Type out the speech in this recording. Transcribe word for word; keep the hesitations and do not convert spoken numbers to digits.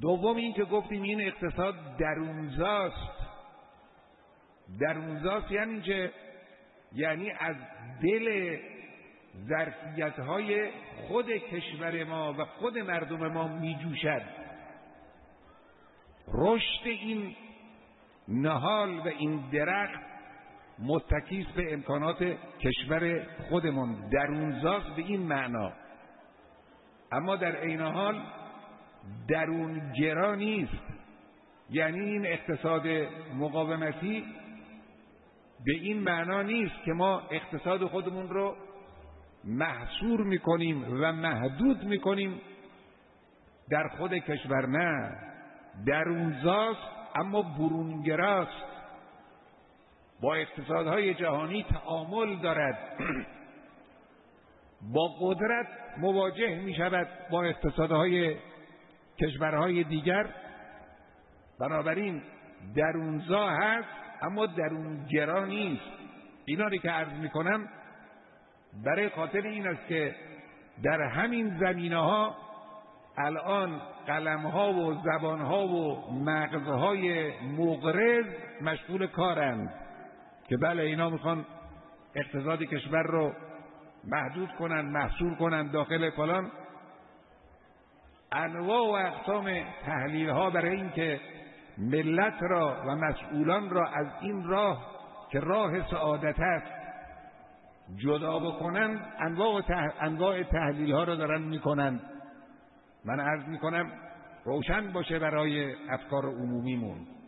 دوم این که گفتیم این اقتصاد درونزاست. درونزاست یعنی که یعنی از دل ظرفیت‌های خود کشور ما و خود مردم ما میجوشد. رشد این نهال و این درخت متکی است به امکانات کشور خودمون، درونزاست به این معنا. اما در عین حال درونگرا نیست، یعنی این اقتصاد مقاومتی به این معنا نیست که ما اقتصاد خودمون رو محصور میکنیم و محدود میکنیم در خود کشور. نه، درونزاست اما برونگراست، با اقتصادهای جهانی تعامل دارد، با قدرت مواجه می شود با اقتصادهای کشورهای دیگر. بنابراین درونزا هست اما درونگرا نیست. اینا رو که عرض می کنم برای خاطر این است که در همین زمینه ها الان قلم ها و زبان ها و مغزهای مغرض مشغول کارند که بله اینا میخوان اقتصاد کشور رو محدود کنن، محصور کنن داخل فلان. انواع و اقسام تحلیل ها برای این که ملت را و مسئولان را از این راه که راه سعادت است جدا بکنن، انواع تح... انواع تحلیل ها را دارن میکنن. من عرض میکنم روشن باشه برای افکار عمومیمون.